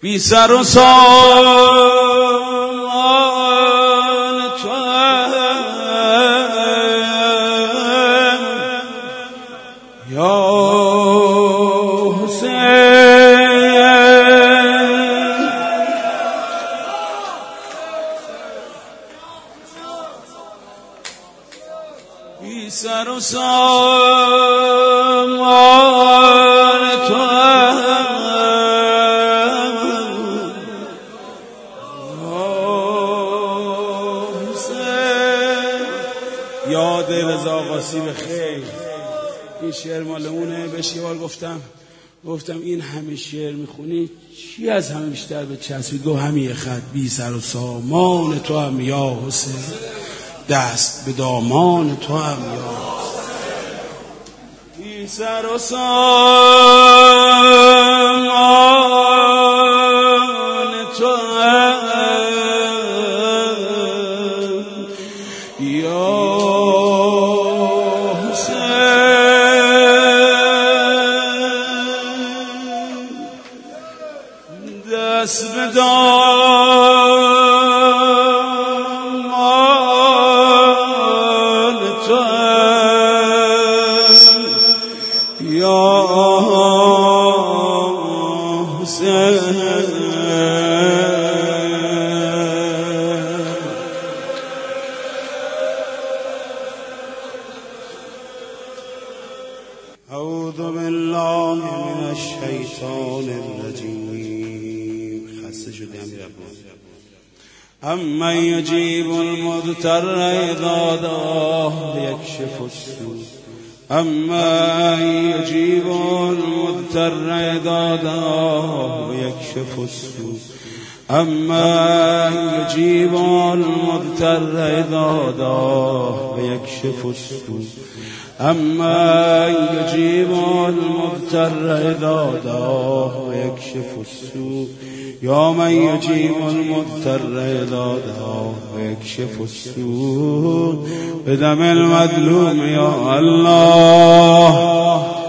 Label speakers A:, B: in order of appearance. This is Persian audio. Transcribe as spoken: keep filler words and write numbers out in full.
A: بی سر و سامان توام یا حسین، بی سر و سامان توام یاد رضا قاسی به خیر. این شعر مال اونه. بهش یه بار گفتم گفتم این همه شعر میخونی چی از همه بیشتر به چسبید؟ گفت همین یه خط، بی سر و سامان تو هم یا حسین، دست به دامان تو هم یا حسین، بی سر و سامان تو هم یا دست به دامان تو یا حسین، اعوذ بالله من الشیطان الرجیم. خسته شدی امیرعباس. امن یجیب المضطر اذا دعاه یکشف السوء، امن یجیب المضطر اذا دعاه یکشف السوء، امن یجیب المضطر اذا دعاه یکشف السوء، اما یجیب المضطر اذا دعاه ویکشف السوء، یا من یجیب المضطر اذا دعاه ویکشف السوء، بدم المظلوم یا الله.